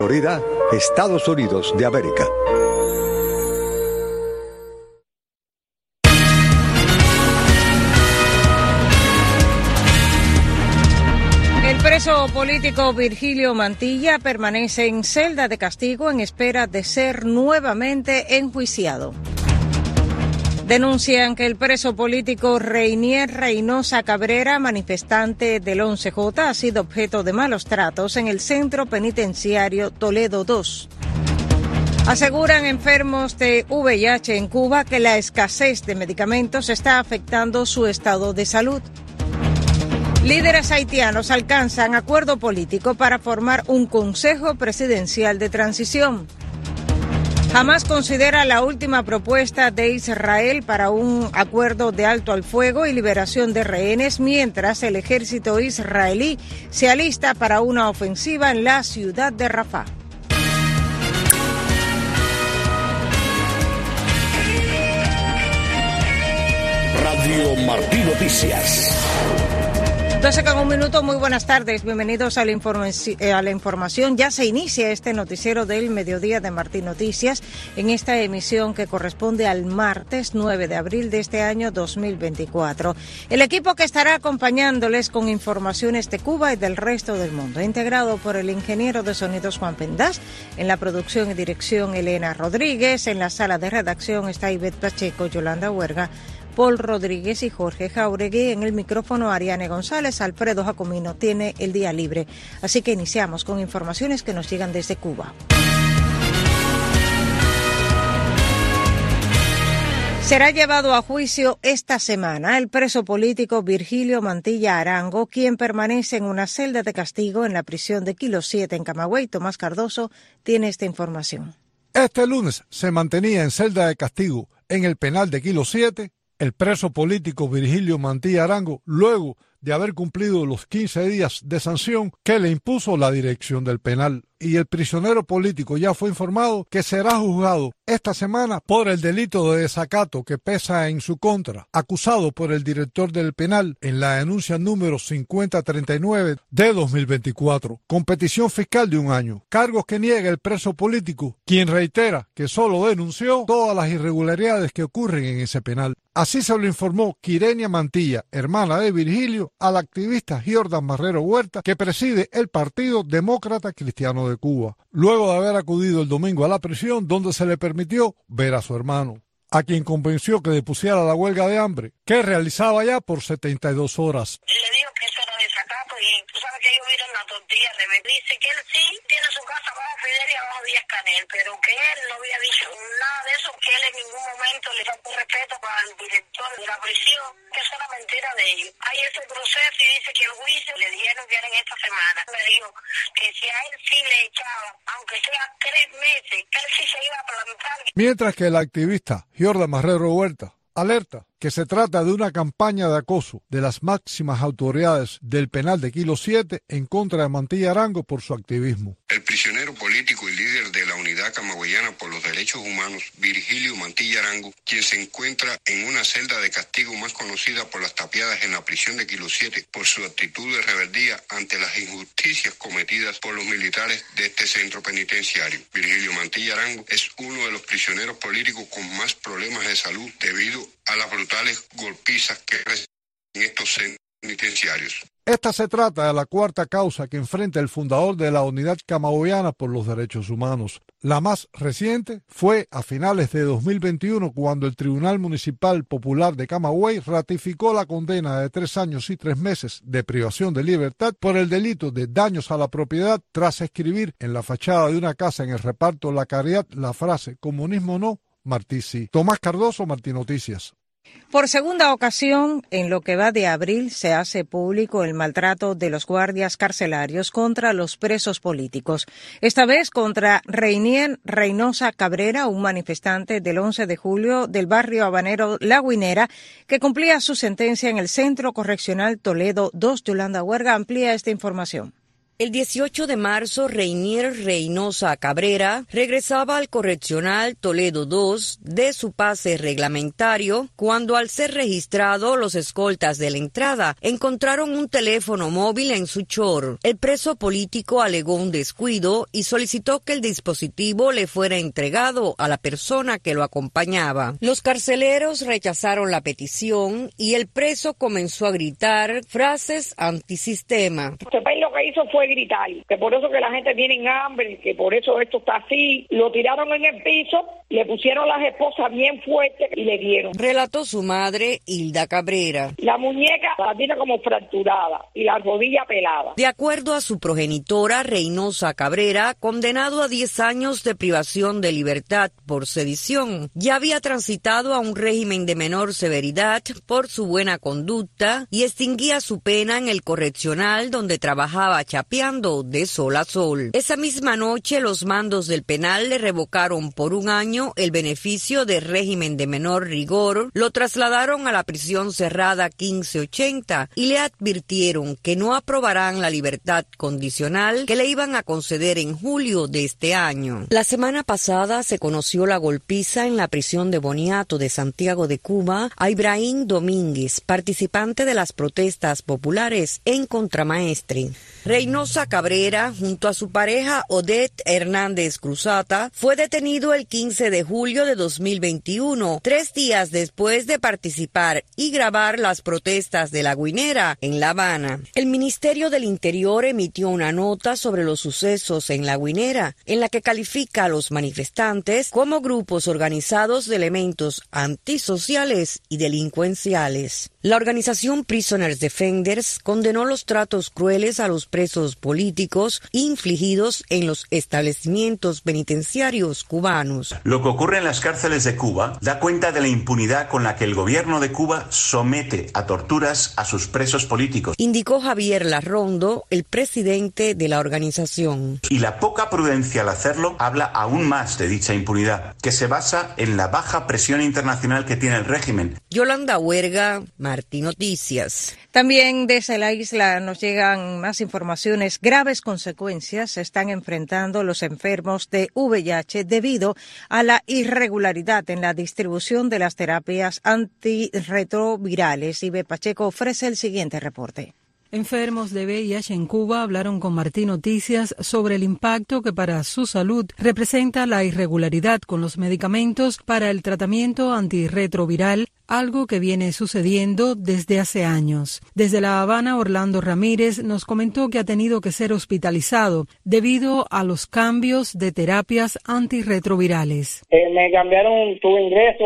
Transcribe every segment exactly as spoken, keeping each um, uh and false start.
Florida, Estados Unidos de América. El preso político Virgilio Mantilla permanece en celda de castigo en espera de ser nuevamente enjuiciado. Denuncian que el preso político Reinier Reynosa Cabrera, manifestante del once J, ha sido objeto de malos tratos en el centro penitenciario Toledo dos. Aseguran enfermos de V I H en Cuba que la escasez de medicamentos está afectando su estado de salud. Líderes haitianos alcanzan acuerdo político para formar un consejo presidencial de transición. Hamás considera la última propuesta de Israel para un acuerdo de alto al fuego y liberación de rehenes, mientras el ejército israelí se alista para una ofensiva en la ciudad de Rafah. Radio Martí Noticias. doce con un minuto, muy buenas tardes, bienvenidos a la, a la información. Ya se inicia este noticiero del mediodía de Martí Noticias en esta emisión que corresponde al martes nueve de abril de este año dos mil veinticuatro. El equipo que estará acompañándoles con informaciones de Cuba y del resto del mundo, integrado por el ingeniero de sonidos Juan Pendas, en la producción y dirección Elena Rodríguez, en la sala de redacción está Ivette Pacheco, Yolanda Huerga, Paul Rodríguez y Jorge Jauregui. En el micrófono Ariane González. Alfredo Jacomino tiene el día libre. Así que iniciamos con informaciones que nos llegan desde Cuba. Será llevado a juicio esta semana el preso político Virgilio Mantilla Arango, quien permanece en una celda de castigo en la prisión de Kilo siete en Camagüey. Tomás Cardoso tiene esta información. Este lunes se mantenía en celda de castigo en el penal de Kilo siete el preso político Virgilio Mantilla Arango, luego de haber cumplido los quince días de sanción que le impuso la dirección del penal. Y el prisionero político ya fue informado que será juzgado esta semana por el delito de desacato que pesa en su contra, acusado por el director del penal en la denuncia número cincuenta treinta y nueve de dos mil veinticuatro, con petición fiscal de un año. Cargos que niega el preso político, quien reitera que solo denunció todas las irregularidades que ocurren en ese penal. Así se lo informó Quirenia Mantilla, hermana de Virgilio, al activista Jordan Marrero Huerta, que preside el Partido Demócrata Cristiano de Cuba, luego de haber acudido el domingo a la prisión donde se le permitió ver a su hermano, a quien convenció que depusiera la huelga de hambre que realizaba ya por setenta y dos horas. Le digo que eso era desacato y tú sabes que ellos vieron la tortilla al revés. Dice que él sí tiene su casa bajo Fidel y abajo Díaz Canel, pero que él no había dicho nada de eso, que él en ningún momento le faltó respeto para el director de la prisión, que eso era mentira de ellos. Hay ese proceso y dice que el juicio le dijeron que era en esta semana. Me dijo que si a él sí le echaba, aunque sea tres meses, que él sí se iba a plantar. Mientras que el activista Jordan Marrero Huerta alerta que se trata de una campaña de acoso de las máximas autoridades del penal de Kilo siete en contra de Mantilla Arango por su activismo. El prisionero político y líder de la Unidad Camagüeyana por los Derechos Humanos, Virgilio Mantilla Arango, quien se encuentra en una celda de castigo más conocida por las tapiadas en la prisión de Kilo siete por su actitud de rebeldía ante las injusticias cometidas por los militares de este centro penitenciario. Virgilio Mantilla Arango es uno de los prisioneros políticos con más problemas de salud debido a las brutales golpizas que reciben en estos centros penitenciarios. Esta se trata de la cuarta causa que enfrenta el fundador de la Unidad Camagüeyana por los Derechos Humanos. La más reciente fue a finales de dos mil veintiuno, cuando el Tribunal Municipal Popular de Camagüey ratificó la condena de tres años y tres meses de privación de libertad por el delito de daños a la propiedad tras escribir en la fachada de una casa en el reparto La Caridad la frase «Comunismo no, Martí sí». Tomás Cardoso, Martí Noticias. Por segunda ocasión, en lo que va de abril, se hace público el maltrato de los guardias carcelarios contra los presos políticos. Esta vez contra Reinier Reynosa Cabrera, un manifestante del once de julio del barrio habanero La Guinera, que cumplía su sentencia en el Centro Correccional Toledo dos. Yolanda Huerga amplía esta información. El dieciocho de marzo, Reinier Reynosa Cabrera regresaba al correccional Toledo dos de su pase reglamentario cuando, al ser registrado, los escoltas de la entrada encontraron un teléfono móvil en su chor. El preso político alegó un descuido y solicitó que el dispositivo le fuera entregado a la persona que lo acompañaba. Los carceleros rechazaron la petición y el preso comenzó a gritar frases antisistema. Este país lo que hizo fue gritar, que por eso que la gente tiene hambre, que por eso esto está así. Lo tiraron en el piso, le pusieron las esposas bien fuertes y le dieron. Relató su madre, Hilda Cabrera. La muñeca la tiene como fracturada y la rodilla pelada. De acuerdo a su progenitora, Reynosa Cabrera, condenado a diez años de privación de libertad por sedición, ya había transitado a un régimen de menor severidad por su buena conducta y extinguía su pena en el correccional donde trabajaba chapeando de sol a sol. Esa misma noche, los mandos del penal le revocaron por un año el beneficio de régimen de menor rigor, lo trasladaron a la prisión cerrada quince ochenta y le advirtieron que no aprobarán la libertad condicional que le iban a conceder en julio de este año. La semana pasada se conoció la golpiza en la prisión de Boniato de Santiago de Cuba a Ibrahim Domínguez, participante de las protestas populares en Contramaestre. Reynosa Cabrera, junto a su pareja Odette Hernández Cruzata, fue detenido el quince de julio de dos mil veintiuno, tres días después de participar y grabar las protestas de La Guinera en La Habana. El Ministerio del Interior emitió una nota sobre los sucesos en La Guinera, en la que califica a los manifestantes como grupos organizados de elementos antisociales y delincuenciales. La organización Prisoners Defenders condenó los tratos crueles a los presos políticos infligidos en los establecimientos penitenciarios cubanos. Lo que ocurre en las cárceles de Cuba da cuenta de la impunidad con la que el gobierno de Cuba somete a torturas a sus presos políticos, indicó Javier Larrondo, el presidente de la organización. Y la poca prudencia al hacerlo habla aún más de dicha impunidad, que se basa en la baja presión internacional que tiene el régimen. Yolanda Huerga, Martí Noticias. También desde la isla nos llegan más informaciones. Graves consecuencias se están enfrentando los enfermos de V I H debido a la irregularidad en la distribución de las terapias antirretrovirales. Ibe Pacheco ofrece el siguiente reporte. Enfermos de V I H en Cuba hablaron con Martí Noticias sobre el impacto que para su salud representa la irregularidad con los medicamentos para el tratamiento antirretroviral, algo que viene sucediendo desde hace años. Desde La Habana, Orlando Ramírez nos comentó que ha tenido que ser hospitalizado debido a los cambios de terapias antirretrovirales. Eh, me cambiaron, tuve ingreso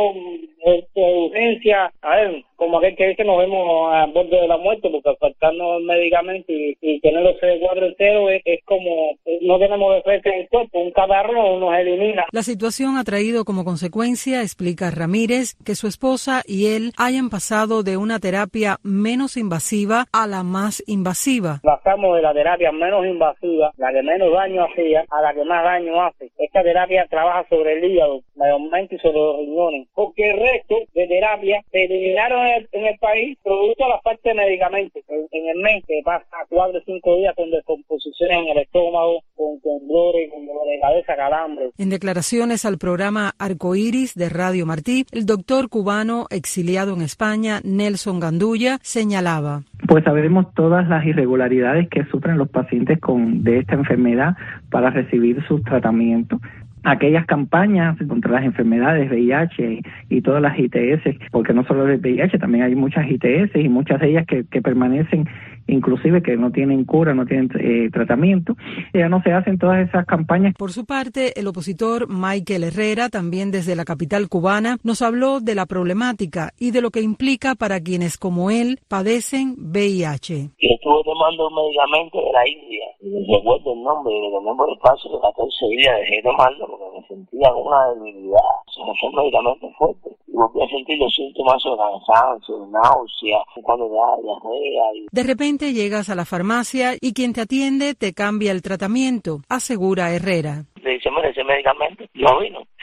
de urgencia, a ver, como aquel que dice, nos vemos al borde de la muerte, porque faltarnos medicamentos y, y tener los C D cuatro entero es, es como, no tenemos defensa en el cuerpo, un catarro nos elimina. La situación ha traído como consecuencia, explica Ramírez, que su esposa y él hayan pasado de una terapia menos invasiva a la más invasiva. Pasamos de la terapia menos invasiva, la que menos daño hacía, a la que más daño hace. Esta terapia trabaja sobre el hígado, mayormente y sobre los riñones, porque el resto de terapia se eliminaron en el, en el país producto de la falta de medicamentos. En, en el mes que pasa cuatro o cinco días con descomposiciones en el estómago, con temblores, con dolor de cabeza, calambre. En declaraciones al programa Arcoíris de Radio Martí, el doctor cubano exiliado en España, Nelson Gandulla, señalaba: Pues sabemos todas las irregularidades que sufren los pacientes con de esta enfermedad para recibir sus tratamientos. Aquellas campañas contra las enfermedades V I H y todas las I T S, porque no solo el V I H, también hay muchas I T S y muchas de ellas que, que permanecen, inclusive que no tienen cura, no tienen eh, tratamiento, ya no se hacen todas esas campañas. Por su parte, el opositor Michael Herrera, también desde la capital cubana, nos habló de la problemática y de lo que implica para quienes como él padecen V I H. Yo estuve tomando un medicamento de la India, y recuerdo el nombre, y lo tomé por el paso de catorce días, dejé de tomarlo porque me sentía con una debilidad. O sea, son medicamentos fuertes. Y volví a sentir los síntomas de cansancio, náusea, cuando da diarrea. Y... De repente llegas a la farmacia y quien te atiende te cambia el tratamiento, asegura Herrera. Le dice, mira, ese medicamento no vino.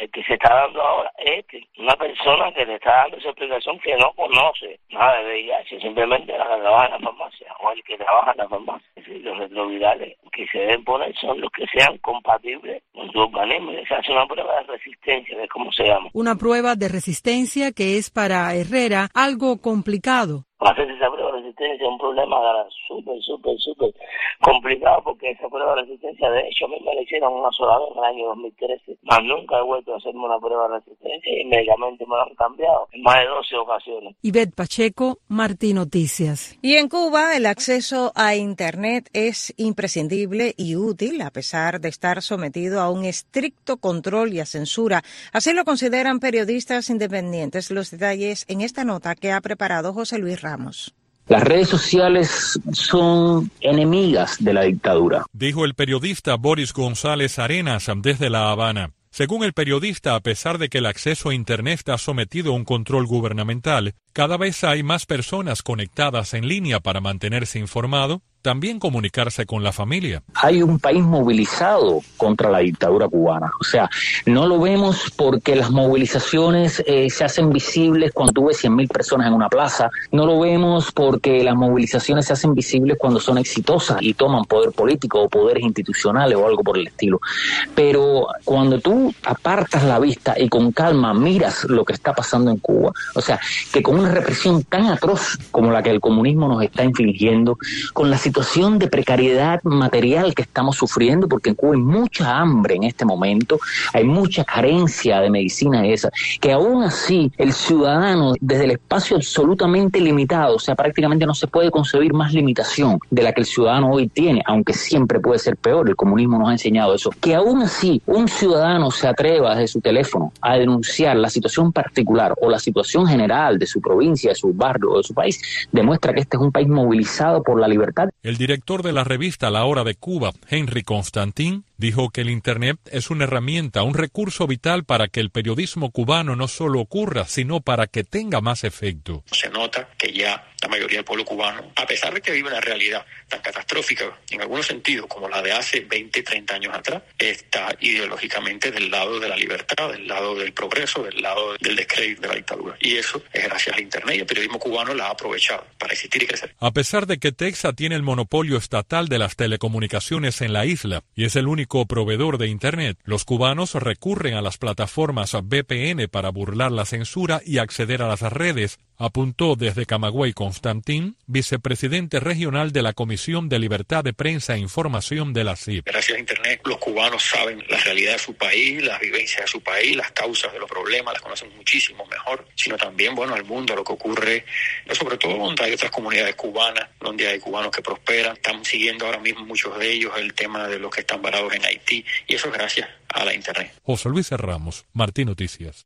El que se está dando ahora es que una persona que le está dando esa explicación que no conoce nada de V I H, simplemente la que trabaja en la farmacia o el que trabaja en la farmacia. Es decir, los retrovirales que se deben poner son los que sean compatibles con tu organismo. Se hace una prueba de resistencia, de cómo se llama. Una prueba de resistencia que es para Herrera algo complicado. Hacer esa prueba de resistencia es un problema súper, súper, súper complicado, porque esa prueba de resistencia, de hecho, a mí me la hicieron una sola vez en el año dos mil trece. Más nunca he vuelto a hacerme una prueba de resistencia y médicamente me lo han cambiado en más de doce ocasiones. Ivette Pacheco, Martí Noticias. Y en Cuba, el acceso a Internet es imprescindible y útil, a pesar de estar sometido a un estricto control y a censura. Así lo consideran periodistas independientes. Los detalles en esta nota que ha preparado José Luis Ramos. Las redes sociales son enemigas de la dictadura, dijo el periodista Boris González Arenas desde La Habana. Según el periodista, a pesar de que el acceso a Internet está sometido a un control gubernamental, cada vez hay más personas conectadas en línea para mantenerse informado, también comunicarse con la familia. Hay un país movilizado contra la dictadura cubana. O sea, no lo vemos porque las movilizaciones eh, se hacen visibles cuando tú ves cien mil personas en una plaza. No lo vemos porque las movilizaciones se hacen visibles cuando son exitosas y toman poder político o poderes institucionales o algo por el estilo. Pero cuando tú apartas la vista y con calma miras lo que está pasando en Cuba, o sea, que con una represión tan atroz como la que el comunismo nos está infligiendo, con la situación de precariedad material que estamos sufriendo, porque en Cuba hay mucha hambre en este momento, hay mucha carencia de medicina esa, que aún así el ciudadano, desde el espacio absolutamente limitado, o sea, prácticamente no se puede concebir más limitación de la que el ciudadano hoy tiene, aunque siempre puede ser peor, el comunismo nos ha enseñado eso, que aún así un ciudadano se atreva desde su teléfono a denunciar la situación particular o la situación general de su provincia, de su barrio o de su país, demuestra que este es un país movilizado por la libertad. El director de la revista La Hora de Cuba, Henry Constantin, dijo que el Internet es una herramienta, un recurso vital para que el periodismo cubano no solo ocurra, sino para que tenga más efecto. Se nota que ya la mayoría del pueblo cubano, a pesar de que vive una realidad tan catastrófica en algunos sentidos como la de hace veinte, treinta años atrás, está ideológicamente del lado de la libertad, del lado del progreso, del lado del descrédito de la dictadura. Y eso es gracias al Internet, y el periodismo cubano la ha aprovechado para existir y crecer. A pesar de que Texas tiene el monopolio estatal de las telecomunicaciones en la isla y es el único proveedor de Internet, los cubanos recurren a las plataformas V P N para burlar la censura y acceder a las redes, apuntó desde Camagüey Constantín, vicepresidente regional de la Comisión de Libertad de Prensa e Información de la C I P. Gracias a Internet, los cubanos saben la realidad de su país, las vivencias de su país, las causas de los problemas, las conocen muchísimo mejor, sino también, bueno, al mundo, lo que ocurre, sobre todo donde hay otras comunidades cubanas, donde hay cubanos que prosperan. Estamos siguiendo ahora mismo muchos de ellos el tema de los que están varados en Haití, y eso es gracias a la Internet. José Luis Ramos, Martí Noticias.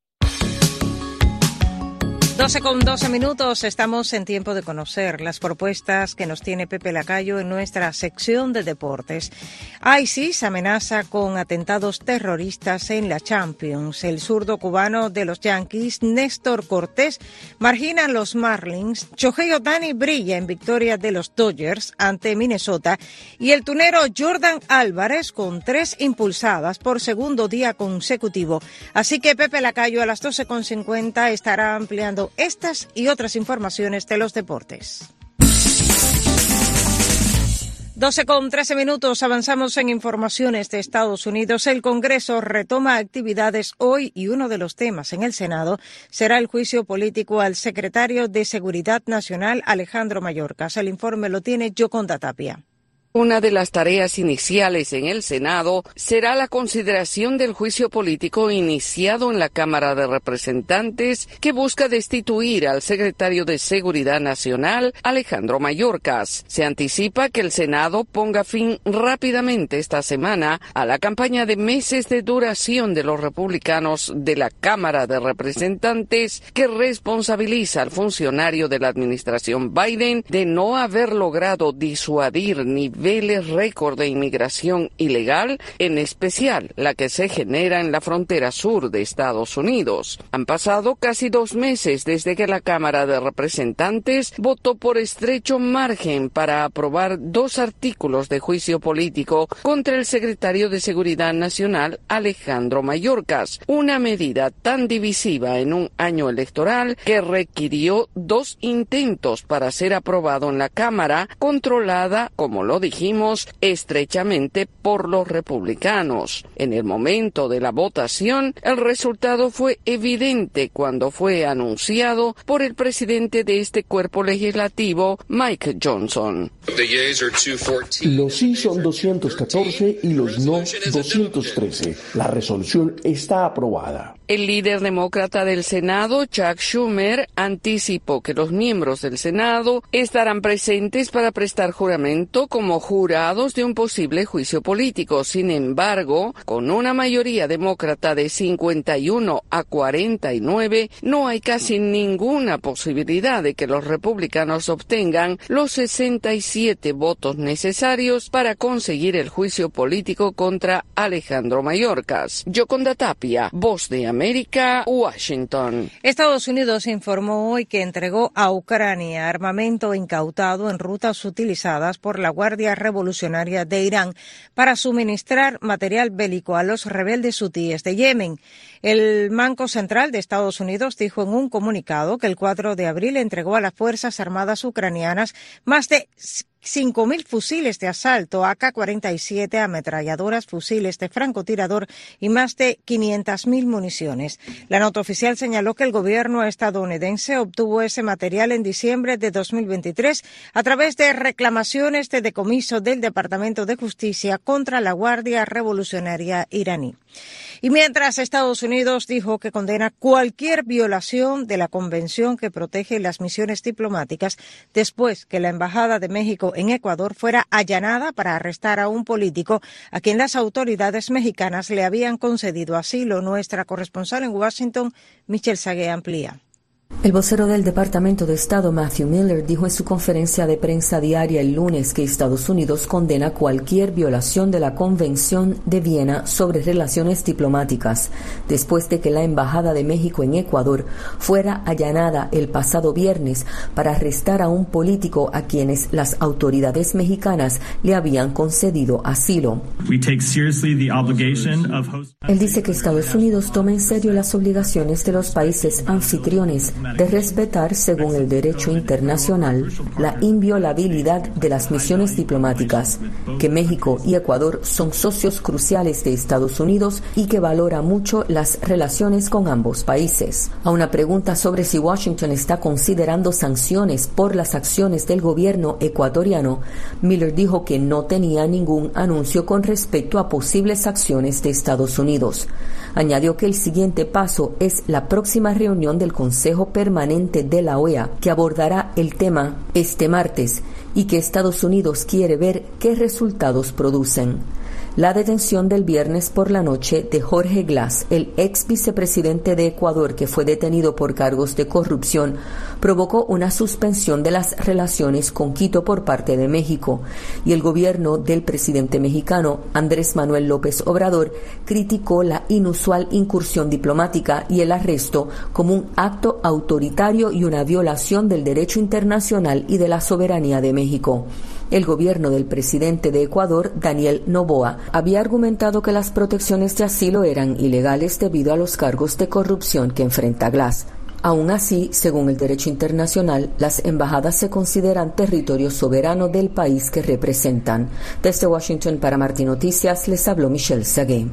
doce con doce minutos, estamos en tiempo de conocer las propuestas que nos tiene Pepe Lacayo en nuestra sección de deportes. ISIS amenaza con atentados terroristas en la Champions. El zurdo cubano de los Yankees, Néstor Cortés, margina a los Marlins. Shohei Ohtani brilla en victoria de los Dodgers ante Minnesota. Y el tunero Jordan Álvarez con tres impulsadas por segundo día consecutivo. Así que Pepe Lacayo a las doce con cincuenta estará ampliando estas y otras informaciones de los deportes. doce con trece minutos, avanzamos en informaciones de Estados Unidos. El Congreso retoma actividades hoy y uno de los temas en el Senado será el juicio político al secretario de Seguridad Nacional, Alejandro Mayorkas. El informe lo tiene Yoconda Tapia. Una de las tareas iniciales en el Senado será la consideración del juicio político iniciado en la Cámara de Representantes que busca destituir al secretario de Seguridad Nacional, Alejandro Mayorkas. Se anticipa que el Senado ponga fin rápidamente esta semana a la campaña de meses de duración de los republicanos de la Cámara de Representantes que responsabiliza al funcionario de la administración Biden de no haber logrado disuadir ni niveles récord de inmigración ilegal, en especial la que se genera en la frontera sur de Estados Unidos. Han pasado casi dos meses desde que la Cámara de Representantes votó por estrecho margen para aprobar dos artículos de juicio político contra el secretario de Seguridad Nacional, Alejandro Mayorkas, una medida tan divisiva en un año electoral que requirió dos intentos para ser aprobado en la Cámara, controlada, como lo dijimos, estrechamente por los republicanos. En el momento de la votación, el resultado fue evidente cuando fue anunciado por el presidente de este cuerpo legislativo, Mike Johnson. Los sí son doscientos catorce y los no doscientos trece. La resolución está aprobada. El líder demócrata del Senado, Chuck Schumer, anticipó que los miembros del Senado estarán presentes para prestar juramento como jurados de un posible juicio político. Sin embargo, con una mayoría demócrata de cincuenta y uno a cuarenta y nueve, no hay casi ninguna posibilidad de que los republicanos obtengan los sesenta y siete votos necesarios para conseguir el juicio político contra Alejandro Mayorkas. Yoconda Tapia, Voz de América, Washington. Estados Unidos informó hoy que entregó a Ucrania armamento incautado en rutas utilizadas por la Guardia Revolucionaria de Irán para suministrar material bélico a los rebeldes hutíes de Yemen. El Banco Central de Estados Unidos dijo en un comunicado que el cuatro de abril entregó a las Fuerzas Armadas ucranianas más de cinco mil fusiles de asalto A K cuarenta y siete, ametralladoras, fusiles de francotirador y más de quinientas mil municiones. La nota oficial señaló que el gobierno estadounidense obtuvo ese material en diciembre de dos mil veintitrés a través de reclamaciones de decomiso del Departamento de Justicia contra la Guardia Revolucionaria iraní. Y mientras Estados Unidos dijo que condena cualquier violación de la convención que protege las misiones diplomáticas después que la Embajada de México en Ecuador fuera allanada para arrestar a un político a quien las autoridades mexicanas le habían concedido asilo. Nuestra corresponsal en Washington, Michelle Sagué, amplía. El vocero del Departamento de Estado, Matthew Miller, dijo en su conferencia de prensa diaria el lunes que Estados Unidos condena cualquier violación de la Convención de Viena sobre relaciones diplomáticas, después de que la Embajada de México en Ecuador fuera allanada el pasado viernes para arrestar a un político a quienes las autoridades mexicanas le habían concedido asilo. Él dice que Estados Unidos toma en serio las obligaciones de los países anfitriones de respetar, según el derecho internacional, la inviolabilidad de las misiones diplomáticas, que México y Ecuador son socios cruciales de Estados Unidos y que valora mucho las relaciones con ambos países. A una pregunta sobre si Washington está considerando sanciones por las acciones del gobierno ecuatoriano, Miller dijo que no tenía ningún anuncio con respecto a posibles acciones de Estados Unidos. Añadió que el siguiente paso es la próxima reunión del Consejo Permanente de la O E A, que abordará el tema este martes, y que Estados Unidos quiere ver qué resultados producen. La detención del viernes por la noche de Jorge Glass, el ex vicepresidente de Ecuador que fue detenido por cargos de corrupción, provocó una suspensión de las relaciones con Quito por parte de México, y el gobierno del presidente mexicano, Andrés Manuel López Obrador, criticó la inusual incursión diplomática y el arresto como un acto autoritario y una violación del derecho internacional y de la soberanía de México. El gobierno del presidente de Ecuador, Daniel Noboa, había argumentado que las protecciones de asilo eran ilegales debido a los cargos de corrupción que enfrenta Glass. Aún así, según el derecho internacional, las embajadas se consideran territorio soberano del país que representan. Desde Washington para Martín Noticias les habló Michelle Sagué.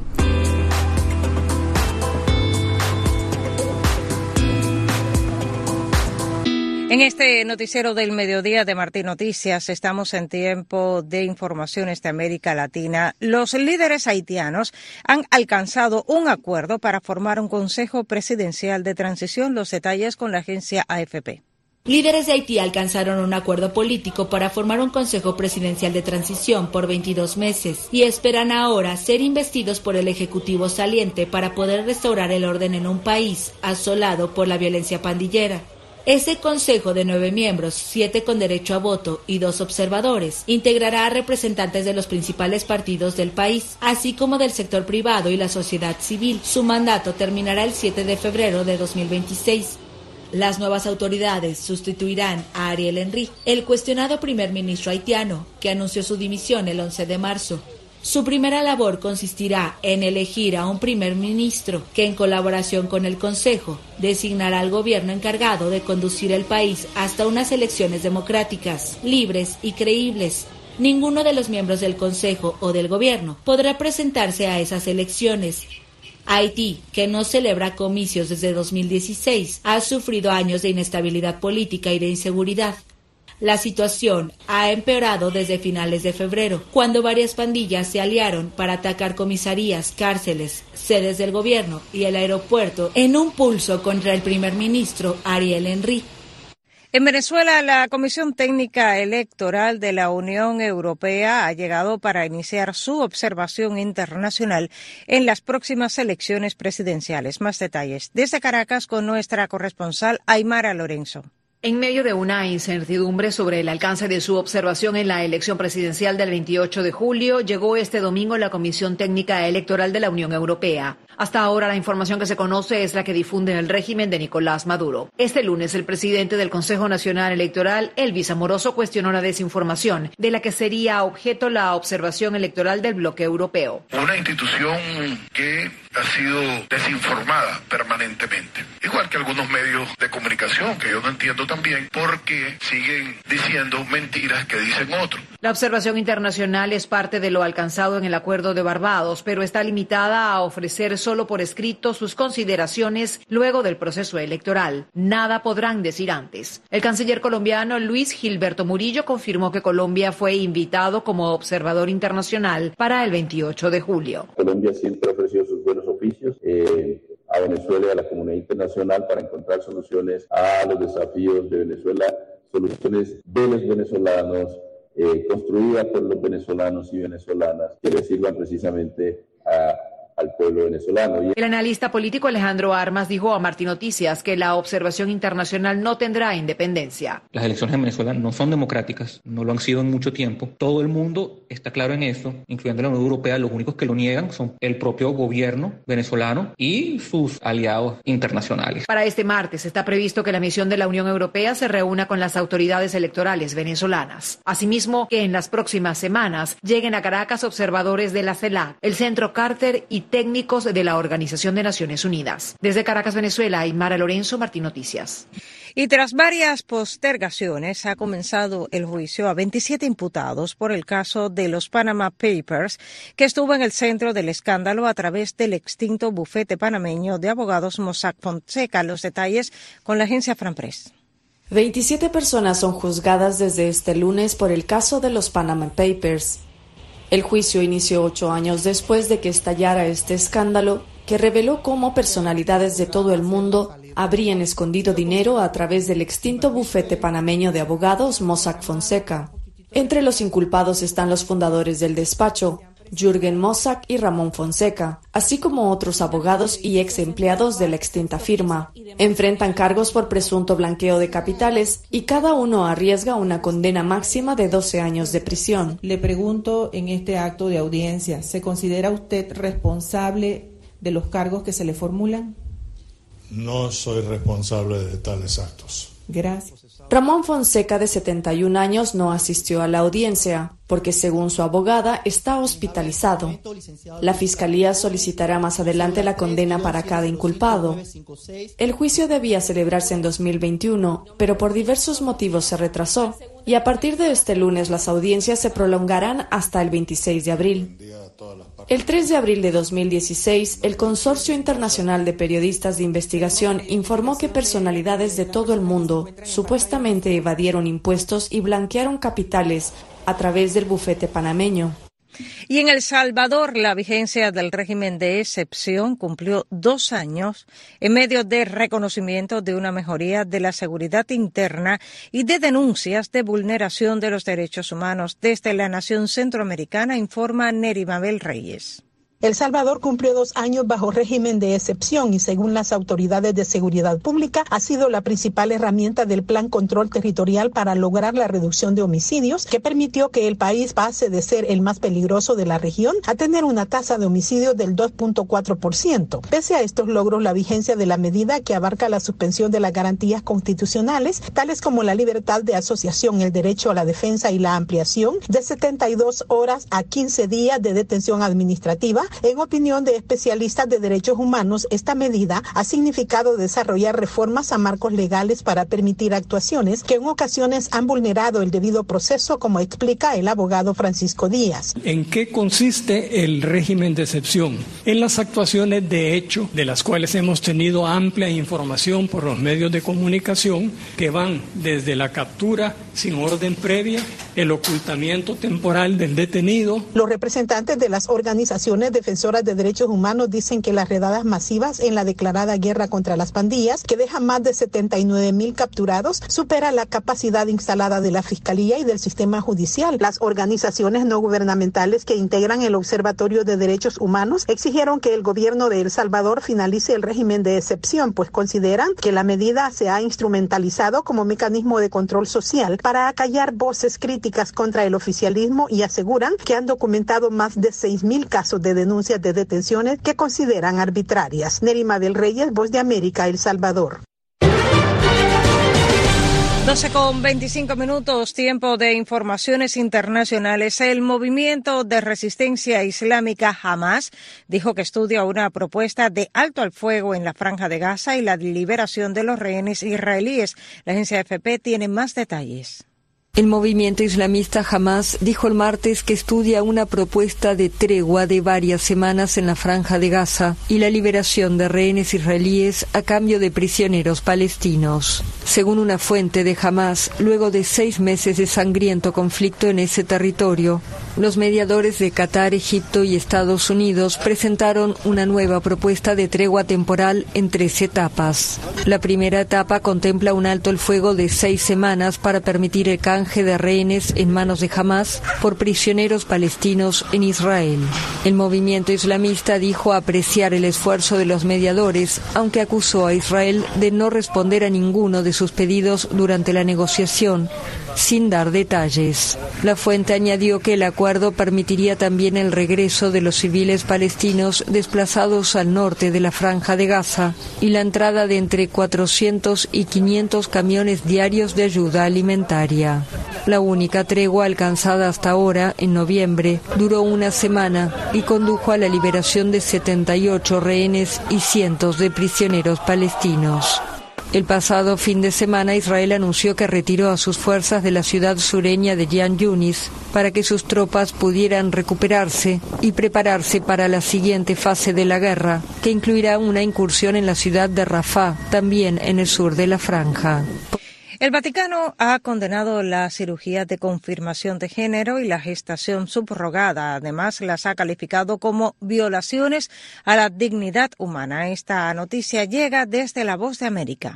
En este noticiero del mediodía de Martín Noticias estamos en tiempo de informaciones de América Latina. Los líderes haitianos han alcanzado un acuerdo para formar un Consejo Presidencial de Transición. Los detalles con la agencia A F P. Líderes de Haití alcanzaron un acuerdo político para formar un Consejo Presidencial de Transición por veintidós meses y esperan ahora ser investidos por el Ejecutivo saliente para poder restaurar el orden en un país asolado por la violencia pandillera. Ese consejo de nueve miembros, siete con derecho a voto y dos observadores, integrará a representantes de los principales partidos del país, así como del sector privado y la sociedad civil. Su mandato terminará el siete de febrero de dos mil veintiséis. Las nuevas autoridades sustituirán a Ariel Henry, el cuestionado primer ministro haitiano, que anunció su dimisión el once de marzo. Su primera labor consistirá en elegir a un primer ministro que, en colaboración con el Consejo, designará al gobierno encargado de conducir el país hasta unas elecciones democráticas, libres y creíbles. Ninguno de los miembros del Consejo o del gobierno podrá presentarse a esas elecciones. Haití, que no celebra comicios desde dos mil dieciséis, ha sufrido años de inestabilidad política y de inseguridad. La situación ha empeorado desde finales de febrero, cuando varias pandillas se aliaron para atacar comisarías, cárceles, sedes del gobierno y el aeropuerto en un pulso contra el primer ministro Ariel Henry. En Venezuela, la Comisión Técnica Electoral de la Unión Europea ha llegado para iniciar su observación internacional en las próximas elecciones presidenciales. Más detalles desde Caracas con nuestra corresponsal Aymara Lorenzo. En medio de una incertidumbre sobre el alcance de su observación en la elección presidencial del veintiocho de julio, llegó este domingo la Comisión Técnica Electoral de la Unión Europea. Hasta ahora la información que se conoce es la que difunde el régimen de Nicolás Maduro. Este lunes el presidente del Consejo Nacional Electoral, Elvis Amoroso, cuestionó la desinformación de la que sería objeto la observación electoral del bloque europeo. Una institución que ha sido desinformada permanentemente, igual que algunos medios de comunicación, que yo no entiendo también por qué siguen diciendo mentiras que dicen otros. La observación internacional es parte de lo alcanzado en el Acuerdo de Barbados, pero está limitada a ofrecer solo por escrito sus consideraciones luego del proceso electoral. Nada podrán decir antes. El canciller colombiano Luis Gilberto Murillo confirmó que Colombia fue invitado como observador internacional para el veintiocho de julio. Colombia siempre ofreció sus buenos oficios eh, a Venezuela y a la comunidad internacional para encontrar soluciones a los desafíos de Venezuela, soluciones de los venezolanos, eh, construidas por los venezolanos y venezolanas, que le sirvan precisamente a al pueblo venezolano. El analista político Alejandro Armas dijo a Martín Noticias que la observación internacional no tendrá independencia. Las elecciones en Venezuela no son democráticas, no lo han sido en mucho tiempo. Todo el mundo está claro en eso, incluyendo la Unión Europea. Los únicos que lo niegan son el propio gobierno venezolano y sus aliados internacionales. Para este martes está previsto que la misión de la Unión Europea se reúna con las autoridades electorales venezolanas. Asimismo, que en las próximas semanas lleguen a Caracas observadores de la CELAC, el Centro Carter y técnicos de la Organización de Naciones Unidas. Desde Caracas, Venezuela, Aymara Lorenzo, Martín Noticias. Y tras varias postergaciones, ha comenzado el juicio a veintisiete imputados por el caso de los Panama Papers, que estuvo en el centro del escándalo a través del extinto bufete panameño de abogados Mossack Fonseca. Los detalles con la agencia Franpress. veintisiete personas son juzgadas desde este lunes por el caso de los Panama Papers. El juicio inició ocho años después de que estallara este escándalo, que reveló cómo personalidades de todo el mundo habrían escondido dinero a través del extinto bufete panameño de abogados Mossack Fonseca. Entre los inculpados están los fundadores del despacho, Jürgen Mossack y Ramón Fonseca, así como otros abogados y ex empleados de la extinta firma. Enfrentan cargos por presunto blanqueo de capitales y cada uno arriesga una condena máxima de doce años de prisión. Le pregunto en este acto de audiencia, ¿se considera usted responsable de los cargos que se le formulan? No soy responsable de tales actos. Gracias. Ramón Fonseca, de setenta y un años, no asistió a la audiencia porque, según su abogada, está hospitalizado. La Fiscalía solicitará más adelante la condena para cada inculpado. El juicio debía celebrarse en dos mil veintiuno, pero por diversos motivos se retrasó, y a partir de este lunes las audiencias se prolongarán hasta el veintiséis de abril. El tres de abril de dos mil dieciséis, el Consorcio Internacional de Periodistas de Investigación informó que personalidades de todo el mundo supuestamente evadieron impuestos y blanquearon capitales a través del bufete panameño. Y en El Salvador, la vigencia del régimen de excepción cumplió dos años en medio de reconocimiento de una mejoría de la seguridad interna y de denuncias de vulneración de los derechos humanos. Desde la nación centroamericana informa Neri Mabel Reyes. El Salvador cumplió dos años bajo régimen de excepción y según las autoridades de seguridad pública ha sido la principal herramienta del Plan Control Territorial para lograr la reducción de homicidios que permitió que el país pase de ser el más peligroso de la región a tener una tasa de homicidios del dos punto cuatro por ciento. Pese a estos logros, la vigencia de la medida que abarca la suspensión de las garantías constitucionales, tales como la libertad de asociación, el derecho a la defensa y la ampliación de setenta y dos horas a quince días de detención administrativa. En opinión de especialistas de derechos humanos, esta medida ha significado desarrollar reformas a marcos legales para permitir actuaciones que en ocasiones han vulnerado el debido proceso, como explica el abogado Francisco Díaz. ¿En qué consiste el régimen de excepción? En las actuaciones de hecho, de las cuales hemos tenido amplia información por los medios de comunicación, que van desde la captura sin orden previa, el ocultamiento temporal del detenido. Los representantes de las organizaciones defensoras de derechos humanos dicen que las redadas masivas en la declarada guerra contra las pandillas, que deja más de setenta y nueve mil capturados, supera la capacidad instalada de la Fiscalía y del sistema judicial. Las organizaciones no gubernamentales que integran el Observatorio de Derechos Humanos exigieron que el gobierno de El Salvador finalice el régimen de excepción, pues consideran que la medida se ha instrumentalizado como mecanismo de control social para acallar voces críticas contra el oficialismo y aseguran que han documentado más de seis mil casos de denuncias de detenciones que consideran arbitrarias. Nerima del Reyes, Voz de América, El Salvador. doce con veinticinco minutos, tiempo de informaciones internacionales. El movimiento de resistencia islámica Hamas dijo que estudia una propuesta de alto al fuego en la Franja de Gaza y la liberación de los rehenes israelíes. La agencia A F P tiene más detalles. El movimiento islamista Hamas dijo el martes que estudia una propuesta de tregua de varias semanas en la Franja de Gaza y la liberación de rehenes israelíes a cambio de prisioneros palestinos. Según una fuente de Hamas, luego de seis meses de sangriento conflicto en ese territorio, los mediadores de Qatar, Egipto y Estados Unidos presentaron una nueva propuesta de tregua temporal en tres etapas. La primera etapa contempla un alto el fuego de seis semanas para permitir el canje de rehenes en manos de Hamas por prisioneros palestinos en Israel. El movimiento islamista dijo apreciar el esfuerzo de los mediadores, aunque acusó a Israel de no responder a ninguno de sus pedidos durante la negociación, sin dar detalles. La fuente añadió que el acuerdo permitiría también el regreso de los civiles palestinos desplazados al norte de la Franja de Gaza y la entrada de entre cuatrocientos y quinientos camiones diarios de ayuda alimentaria. La única tregua alcanzada hasta ahora, en noviembre, duró una semana y condujo a la liberación de setenta y ocho rehenes y cientos de prisioneros palestinos. El pasado fin de semana, Israel anunció que retiró a sus fuerzas de la ciudad sureña de Khan Yunis para que sus tropas pudieran recuperarse y prepararse para la siguiente fase de la guerra, que incluirá una incursión en la ciudad de Rafah, también en el sur de la franja. El Vaticano ha condenado las cirugías de confirmación de género y la gestación subrogada. Además, las ha calificado como violaciones a la dignidad humana. Esta noticia llega desde La Voz de América.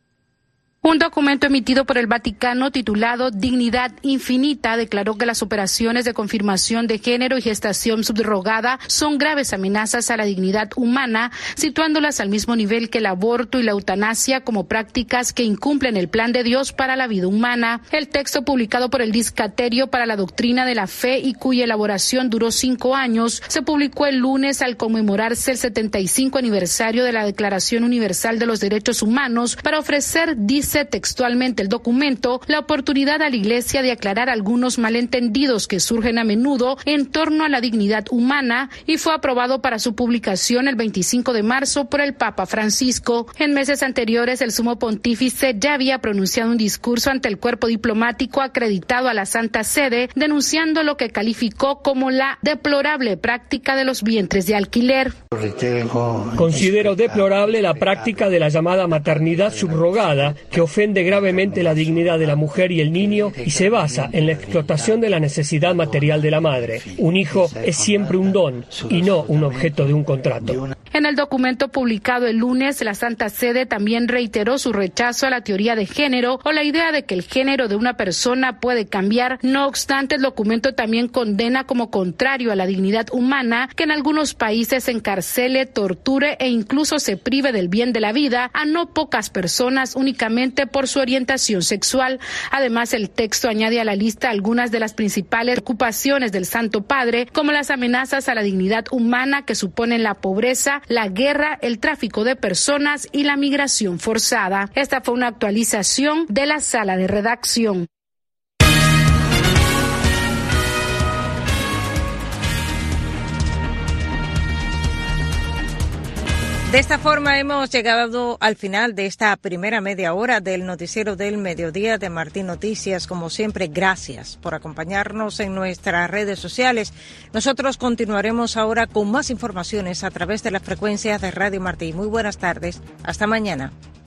Un documento emitido por el Vaticano titulado Dignidad Infinita declaró que las operaciones de confirmación de género y gestación subrogada son graves amenazas a la dignidad humana, situándolas al mismo nivel que el aborto y la eutanasia como prácticas que incumplen el plan de Dios para la vida humana. El texto publicado por el Discaterio para la Doctrina de la Fe y cuya elaboración duró cinco años, se publicó el lunes al conmemorarse el setenta y cinco aniversario de la Declaración Universal de los Derechos Humanos para ofrecer, dice textualmente el documento, la oportunidad a la Iglesia de aclarar algunos malentendidos que surgen a menudo en torno a la dignidad humana, y fue aprobado para su publicación el veinticinco de marzo por el Papa Francisco. En meses anteriores, el Sumo Pontífice ya había pronunciado un discurso ante el cuerpo diplomático acreditado a la Santa Sede, denunciando lo que calificó como la deplorable práctica de los vientres de alquiler. Considero deplorable la práctica de la llamada maternidad subrogada, que que ofende gravemente la dignidad de la mujer y el niño y se basa en la explotación de la necesidad material de la madre. Un hijo es siempre un don y no un objeto de un contrato. En el documento publicado el lunes, la Santa Sede también reiteró su rechazo a la teoría de género o la idea de que el género de una persona puede cambiar. No obstante, el documento también condena como contrario a la dignidad humana que en algunos países encarcele, torture e incluso se prive del bien de la vida a no pocas personas únicamente por su orientación sexual. Además, el texto añade a la lista algunas de las principales preocupaciones del Santo Padre, como las amenazas a la dignidad humana que suponen la pobreza, la guerra, el tráfico de personas y la migración forzada. Esta fue una actualización de la sala de redacción. De esta forma hemos llegado al final de esta primera media hora del noticiero del mediodía de Martín Noticias. Como siempre, gracias por acompañarnos en nuestras redes sociales. Nosotros continuaremos ahora con más informaciones a través de las frecuencias de Radio Martín. Muy buenas tardes. Hasta mañana.